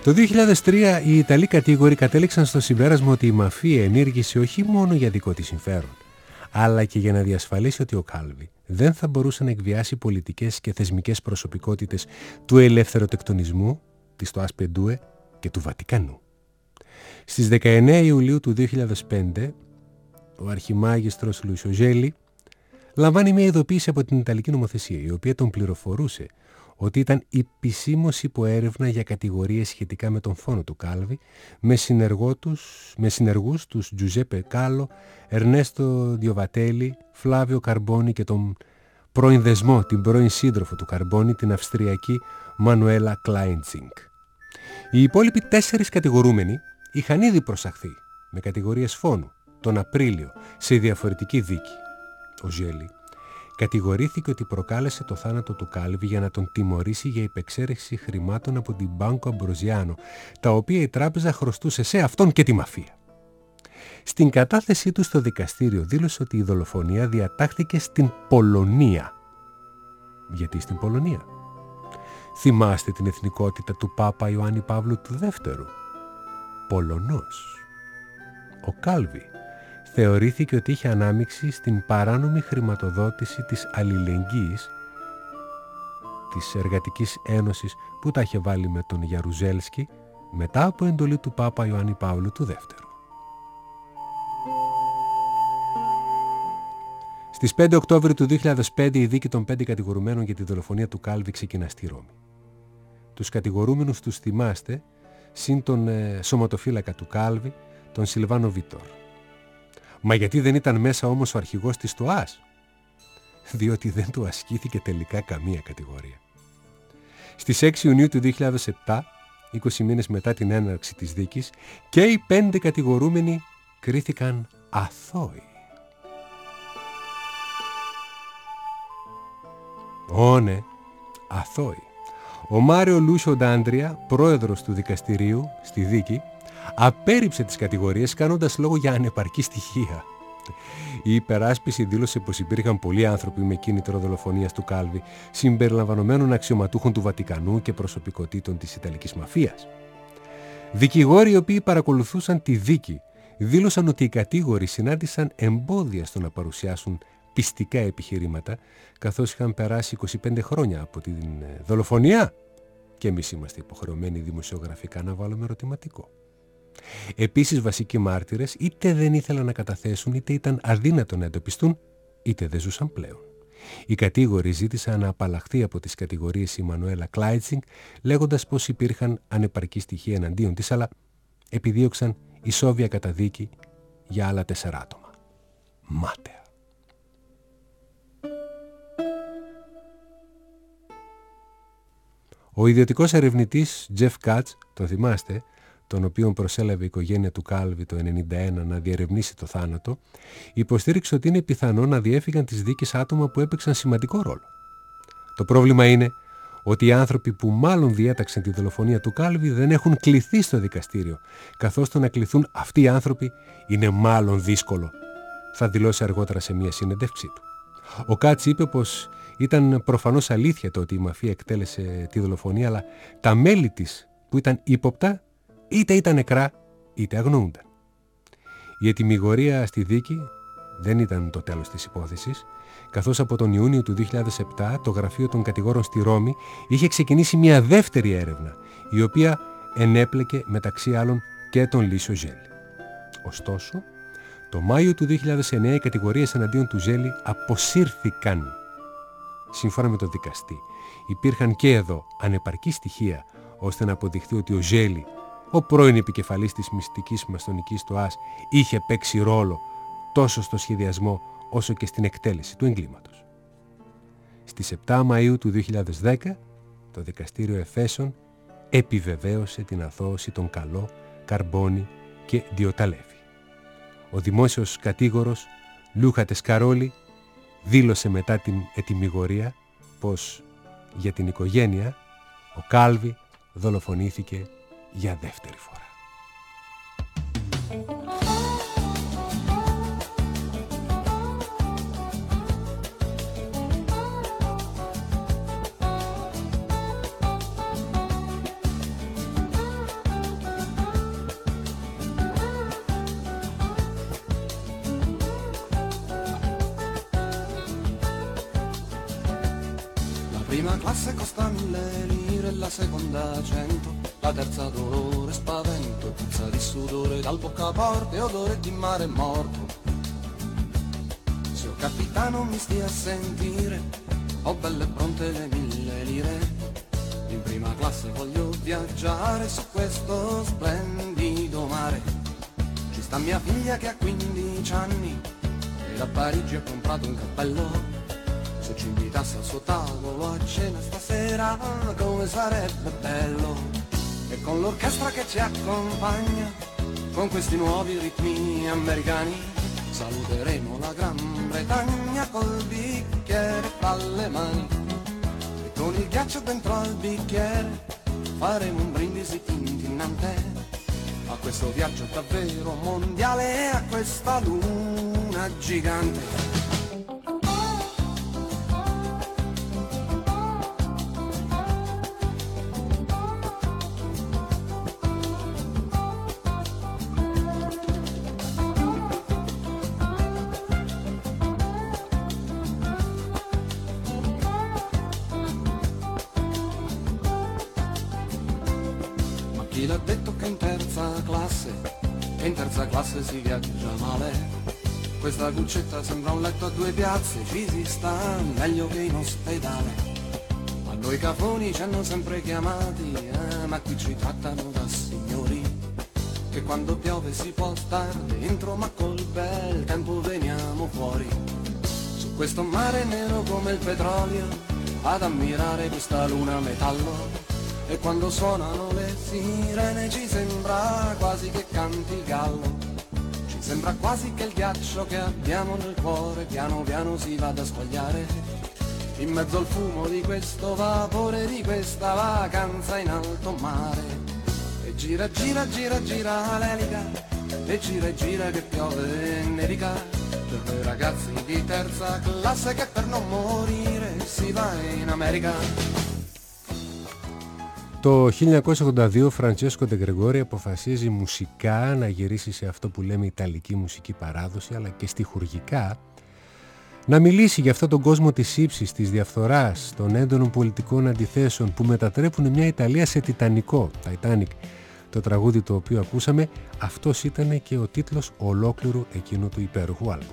Το 2003 οι Ιταλοί κατήγοροι κατέληξαν στο συμπέρασμα ότι η μαφία ενήργησε όχι μόνο για δικό της συμφέρον, αλλά και για να διασφαλίσει ότι ο Κάλβι δεν θα μπορούσε να εκβιάσει πολιτικές και θεσμικές προσωπικότητες του ελευθεροτεκτονισμού, της το Ασπεντούε και του Βατικανού. Στις 19 Ιουλίου του 2005, ο αρχιμάγιστρος Λούσιο Ζέλι λαμβάνει μια ειδοποίηση από την Ιταλική νομοθεσία, η οποία τον πληροφορούσε ότι ήταν επισήμως υπό έρευνα για κατηγορίες σχετικά με τον φόνο του Κάλβι, με συνεργούς τους Τζουζέπε Κάλο, Ερνέστο Διοβατέλη, Φλάβιο Καρμπόνι και τον πρώην δεσμό, την πρώην σύντροφο του Καρμπόνι, την Αυστριακή Μανουέλα Κλάιντσινγκ. Οι υπόλοιποι 4 κατηγορούμενοι είχαν ήδη προσαχθεί με κατηγορίες φόνου τον Απρίλιο σε διαφορετική δίκη. Ο Ζέλι κατηγορήθηκε ότι προκάλεσε το θάνατο του Κάλβι για να τον τιμωρήσει για υπεξαίρεση χρημάτων από την Μπάνκο Αμπροζιάνο, τα οποία η τράπεζα χρωστούσε σε αυτόν και τη μαφία. Στην κατάθεσή του στο δικαστήριο δήλωσε ότι η δολοφονία διατάχθηκε στην Πολωνία. Γιατί στην Πολωνία? Θυμάστε την εθνικότητα του Πάπα Ιωάννη Παύλου του Δεύτερου? Πολωνός. Ο Κάλβι θεωρήθηκε ότι είχε ανάμειξη στην παράνομη χρηματοδότηση της αλληλεγγύης της Εργατικής Ένωσης που τα είχε βάλει με τον Γιαρουζέλσκι μετά από εντολή του Πάπα Ιωάννη Παύλου του Δεύτερου. Στις 5 Οκτώβρη του 2005 η δίκη των 5 κατηγορουμένων για τη δολοφονία του Κάλβι ξεκινά στη Ρώμη. Τους κατηγορούμενους τους θυμάστε, συν τον σωματοφύλακα του Κάλβι, τον Σιλβάνο Βίτορ. Μα γιατί δεν ήταν μέσα όμως ο αρχηγός της ΤΟΑΣ? Διότι δεν του ασκήθηκε τελικά καμία κατηγορία. Στις 6 Ιουνίου του 2007, 20 μήνες μετά την έναρξη της δίκης, και οι 5 κατηγορούμενοι κρίθηκαν αθώοι. Ναι, αθώοι. Ο Μάριο Λούσιο Ντάντρια, πρόεδρος του δικαστηρίου στη δίκη, απέρριψε τις κατηγορίες κάνοντας λόγο για ανεπαρκή στοιχεία. Η υπεράσπιση δήλωσε πως υπήρχαν πολλοί άνθρωποι με κίνητρο δολοφονίας του Κάλβι, συμπεριλαμβανομένων αξιωματούχων του Βατικανού και προσωπικότητων της Ιταλικής μαφίας. Δικηγόροι οι οποίοι παρακολουθούσαν τη δίκη δήλωσαν ότι οι κατήγοροι συνάντησαν εμπόδια στο να παρουσιάσουν πιστικά επιχειρήματα, καθώς είχαν περάσει 25 χρόνια από την δολοφονία και εμείς είμαστε υποχρεωμένοι δημοσιογραφικά να βάλουμε ερωτηματικό. Επίσης, βασικοί μάρτυρες είτε δεν ήθελαν να καταθέσουν, είτε ήταν αδύνατο να εντοπιστούν, είτε δεν ζούσαν πλέον. Οι κατήγοροι ζήτησαν να απαλλαχθεί από τις κατηγορίες η Μανουέλα Κλάιντσινγκ, λέγοντας πως υπήρχαν ανεπαρκή στοιχεία εναντίον της, αλλά επιδίωξαν ισόβια καταδίκη για άλλα 4 άτομα. Μάταια. Ο ιδιωτικός ερευνητής Τζεφ Κάτς, τον θυμάστε, τον οποίον προσέλαβε η οικογένεια του Κάλβι το 1991 να διερευνήσει το θάνατο, υποστήριξε ότι είναι πιθανό να διέφυγαν τις δίκες άτομα που έπαιξαν σημαντικό ρόλο. Το πρόβλημα είναι ότι οι άνθρωποι που μάλλον διέταξαν τη δολοφονία του Κάλβι δεν έχουν κληθεί στο δικαστήριο, καθώς το να κληθούν αυτοί οι άνθρωποι είναι μάλλον δύσκολο, θα δηλώσει αργότερα σε μια συνέντευξή του. Ο Κάτς είπε πως ήταν προφανώς αλήθεια το ότι η μαφία εκτέλεσε τη δολοφονία, αλλά τα μέλη της που ήταν ύποπτα είτε ήταν νεκρά είτε αγνοούνταν. Η ετυμηγορία στη δίκη δεν ήταν το τέλος της υπόθεσης, καθώς από τον Ιούνιο του 2007 το γραφείο των κατηγόρων στη Ρώμη είχε ξεκινήσει μια δεύτερη έρευνα, η οποία ενέπλεκε μεταξύ άλλων και τον Λούσιο Ζέλι. Ωστόσο, το Μάιο του 2009 οι κατηγορίες εναντίον του Ζέλι αποσύρθηκαν. Σύμφωνα με τον δικαστή, υπήρχαν και εδώ ανεπαρκή στοιχεία ώστε να αποδειχθεί ότι ο Ζέλι, ο πρώην επικεφαλής της μυστικής μαστονικής ΤΟΑΣ, είχε παίξει ρόλο τόσο στο σχεδιασμό όσο και στην εκτέλεση του εγκλήματος. Στις 7 Μαΐου του 2010, το δικαστήριο Εφέσων επιβεβαίωσε την αθώωση των Καλό, Καρμπόνι και Διοταλέφη. Ο δημόσιος κατήγορος Λούκα Τεσκαρόλη δήλωσε μετά την ετυμηγορία πως για την οικογένεια ο Κάλβι δολοφονήθηκε για δεύτερη φορά.
prima classe costa 1.000 lire, la seconda 100, la terza dolore, spavento, puzza di sudore dal boccaporte, odore di mare morto. Signor capitano mi stia a sentire, ho belle pronte le 1.000 lire, in prima classe voglio viaggiare su questo splendido mare. Ci sta mia figlia che ha 15 anni e da Parigi ha comprato un cappello. Se ci invitasse al suo tavolo a cena stasera, come sarebbe bello. E con l'orchestra che ci accompagna, con questi nuovi ritmi americani, saluteremo la Gran Bretagna col bicchiere fra le mani. E con il ghiaccio dentro al bicchiere faremo un brindisi tintinnante a questo viaggio davvero mondiale e a questa luna gigante. Chi l'ha detto che in terza classe si viaggia male? Questa cuccetta sembra un letto a 2 piazze, ci si sta meglio che in ospedale. A noi cafoni ci hanno sempre chiamati, ma qui ci trattano da signori. Che quando piove si può star dentro, ma col bel tempo veniamo fuori. Su questo mare nero come il petrolio, ad ammirare questa luna metallo. E quando suonano le sirene ci sembra quasi che canti il gallo. Ci sembra quasi che il ghiaccio che abbiamo nel cuore piano piano si vada a squagliare in mezzo al fumo di questo vapore, di questa vacanza in alto mare. E gira, gira, gira, gira l'elica, e gira che piove e nevica, per quei ragazzi di terza classe che per non morire si va in America.
Το 1982 ο Φραντσέσκο ντε Γκρεγόρι αποφασίζει μουσικά να γυρίσει σε αυτό που λέμε ιταλική μουσική παράδοση, αλλά και στιχουργικά να μιλήσει για αυτόν τον κόσμο της ύψης, της διαφθοράς, των έντονων πολιτικών αντιθέσεων που μετατρέπουν μια Ιταλία σε τιτανικό. Titanic, το τραγούδι το οποίο ακούσαμε, αυτός ήταν και ο τίτλος ολόκληρου εκείνου του υπέροχου άλμπομ.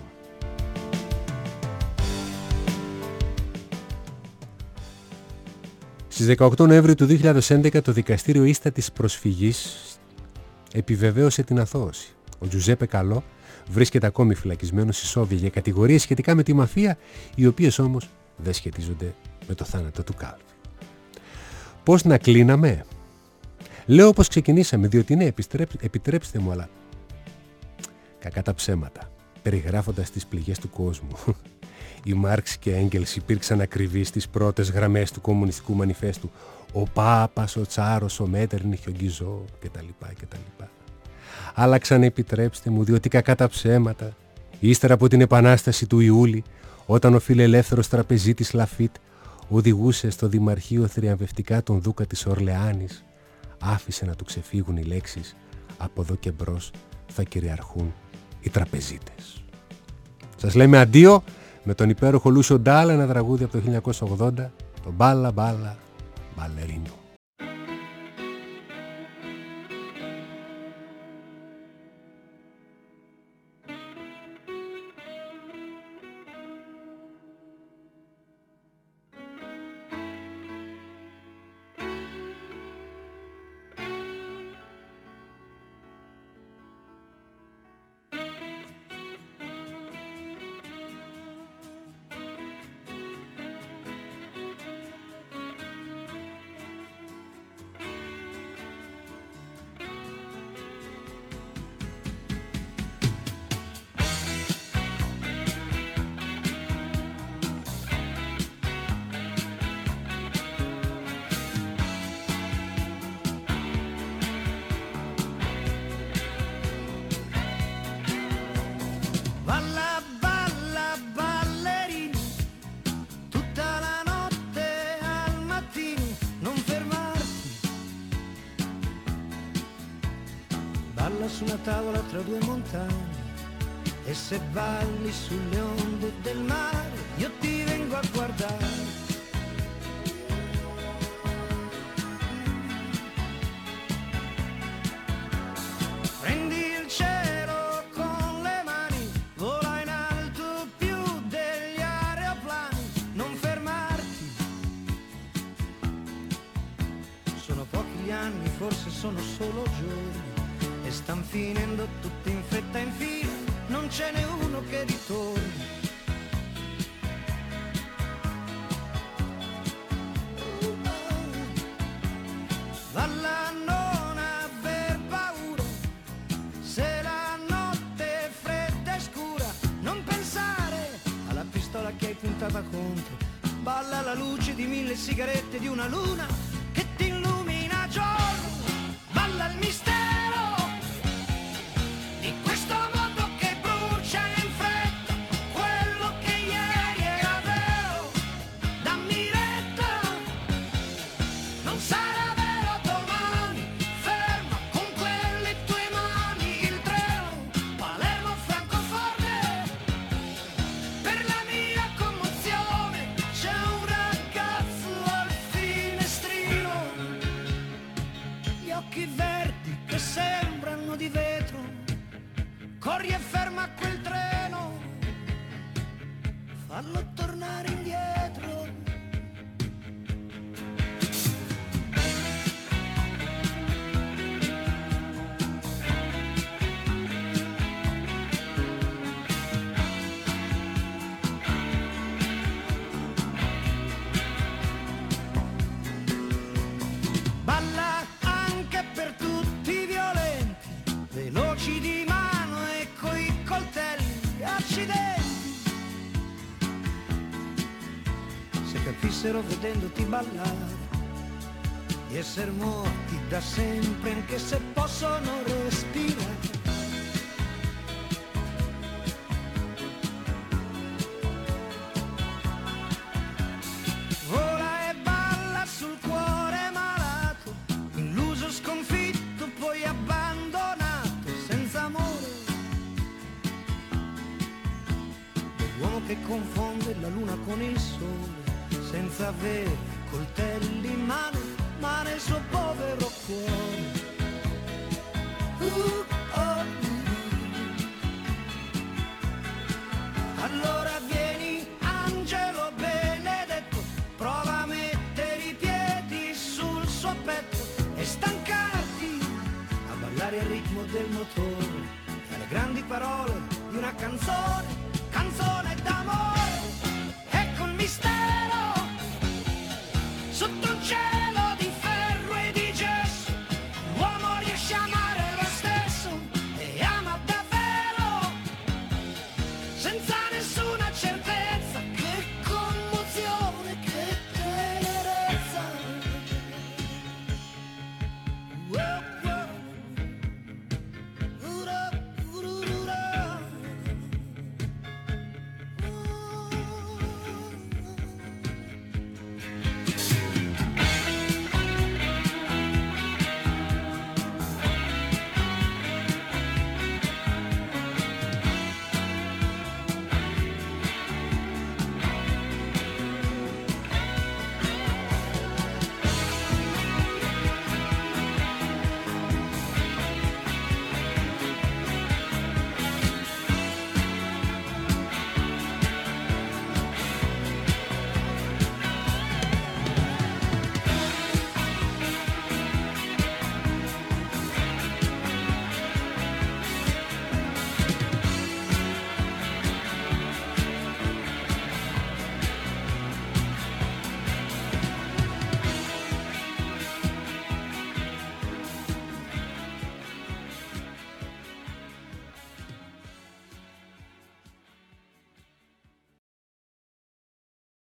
Στις 18 Νοέμβριου του 2011 το δικαστήριο ίστατης προσφυγής επιβεβαίωσε την αθώωση. Ο Τζουζέπε Καλό βρίσκεται ακόμη φυλακισμένος στη Σόβια για κατηγορίες σχετικά με τη μαφία, οι οποίες όμως δεν σχετίζονται με το θάνατο του Κάλβι. Πώς να κλείναμε? Λέω όπως ξεκινήσαμε, διότι ναι, επιτρέψτε μου, αλλά κακά τα ψέματα, περιγράφοντας τις πληγές του κόσμου. Οι Μάρξ και Έγγελς υπήρξαν ακριβείς στις πρώτες γραμμές του κομμουνιστικού μανιφέστου. Ο Πάπας, ο Τσάρος, ο Μέττερνιχ, ο Γκιζό κτλ. Άλλαξαν, επιτρέψτε μου, διότι κακά τα ψέματα, ύστερα από την Επανάσταση του Ιούλη, όταν ο φιλελεύθερος τραπεζίτης Λαφίτ οδηγούσε στο Δημαρχείο θριαμβευτικά τον Δούκα της Ορλεάνης, άφησε να του ξεφύγουν οι λέξεις «Από εδώ και μπρος θα κυριαρχούν οι τραπεζίτες». Σας λέμε αντίο με τον υπέροχο Λούσιο Ντάλα, ένα τραγούδι από το 1980, το «Μπάλα Μπάλα Μπαλερίνο».
Su una tavola tra 2 montagne e se balli sulle onde del mare io ti vengo a guardare. sono solo giorni e stan finendo tutti in fretta in fila, non ce n'è uno che ritorni. Valla, non aver paura, se la notte è fredda e scura, non pensare alla pistola che hai puntata contro. Balla alla luce di 1000 sigarette di una luna che ti illumina a giorno. Balla il mistero di questo mondo che brucia in fretta, quello che ieri era vero. Dammi retta, non sarà vero domani. Ferma con quelle tue mani il treno Palermo-Francoforte. Per la mia commozione c'è un ragazzo al finestrino, gli occhi verdi che sembrano di vetro. Corri e ferma quel treno, fallo tornare indietro. Balla anche per tutti i violenti, veloci di mano e coi coltelli, accidenti. Se capissero vedendoti ballare di essere morti da sempre, anche se possono respirare. Vola e balla sul cuore malato, illuso, sconfitto, poi abbandonato, senza amore. L'uomo che confonde la luna con il sole, senza avere coltelli in mano, ma nel suo povero cuore. Allora vieni, angelo benedetto, prova a mettere i piedi sul suo petto e stancarti a ballare al ritmo del motore, alle grandi parole di una canzone, canzone d'amore.